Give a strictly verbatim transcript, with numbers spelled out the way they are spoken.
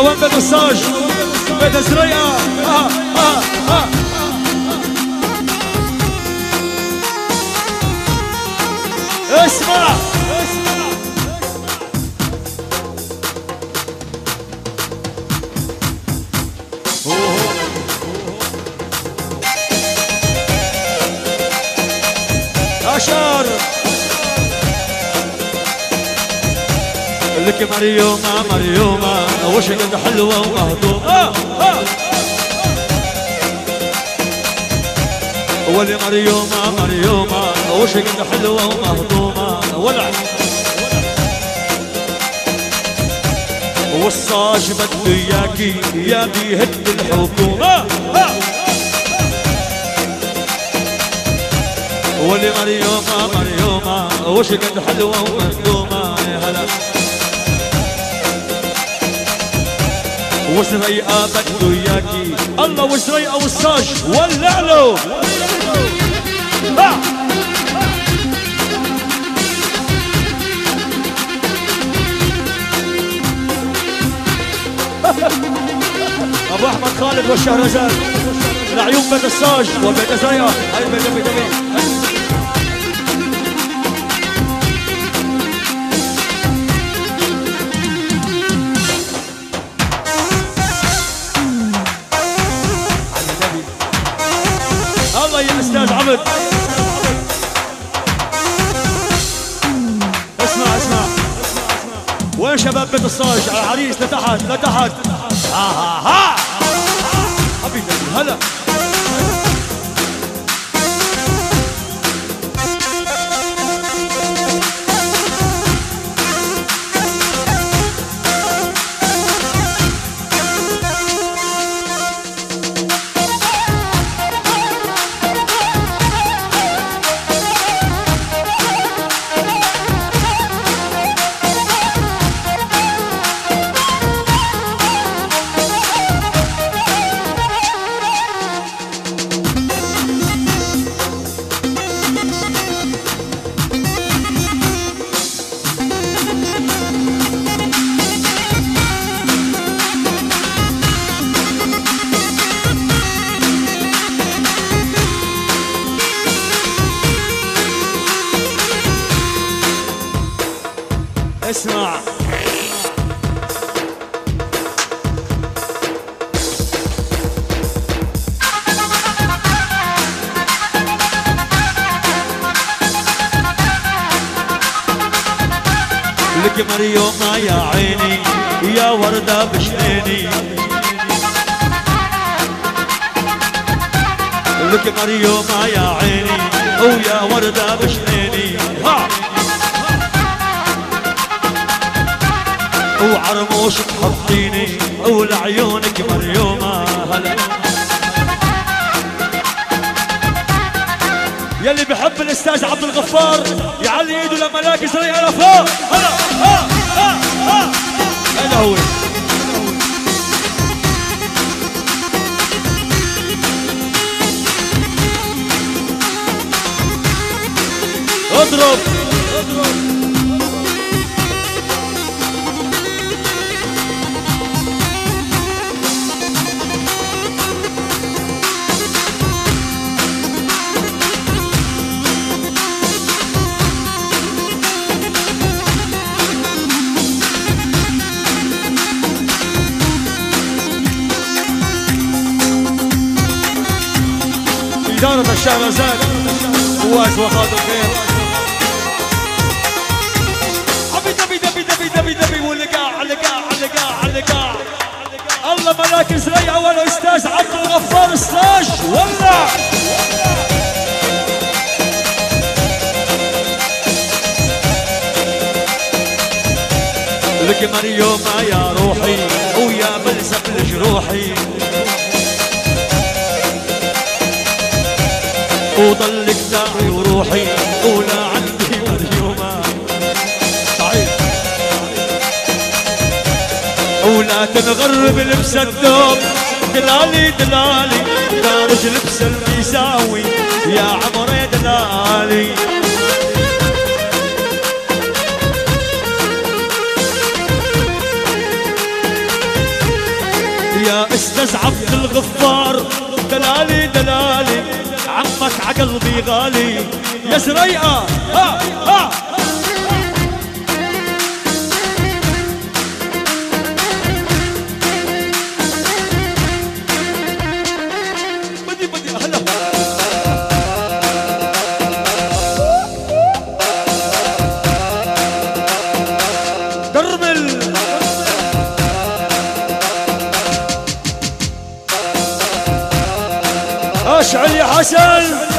وين بيت الصاج بيت الزريقة. آه آه آه اسمع أشار لك مريومة مريومة وش قد حلوة ومهضومة. آه آه ولي مريومة مريومة وش قد حلوة ومهضومة. ولع والصاج بده اياكي يا بيهد الحكومة. ولي مريومة مريومة وش قد حلوة ومهضومة. يا هلا وسريقة بده اياكي الله وسريقة والصاج ولع له. ابو احمد خالد والشهرزاد لعيون بيت الصاج وبيت زريقة. هاي بيت بيت بيت الله يا استاذ عبد. اسمع اسمع وين شباب بيت الصاج على العريس لتحت لتحت. ها ها ها حبيبي هلا اسمع لك مريومة يا عيني يا وردة بشنيني. لك مريومة يا عيني ويا وردة بشنيني. ها وعرموش تحطيني ولعيونك مريومة. هلا يلي بحب الاستاذ عبد الغفار يعلي ايده لما لاقي زريقة لفوق. هلا ها ها ها هذا هو. اضرب اضرب إدارة الشهرزاد فواز وخاطر خير. عبي دبي دبي دبي دبي دبي واللقاع اللقاع اللقاع اللقاع. الله ملاك زريعة والاستاذ عبد الغفار الصاج ولع. لك مريومة يا روحي ويا بلسف لجروحي وضلك داعي وروحي ولا عندي مريومة. صحيح ولا تنغرب لبس الثوب دلالي دلالي دارج لبس الميساوي يا عمري دلالي. استاذ عبد الغفار، دلالي دلالي عمك عقلبي غالي يا زريقة. ها ها بدي بدي هلا دربل اشعل يا حسن.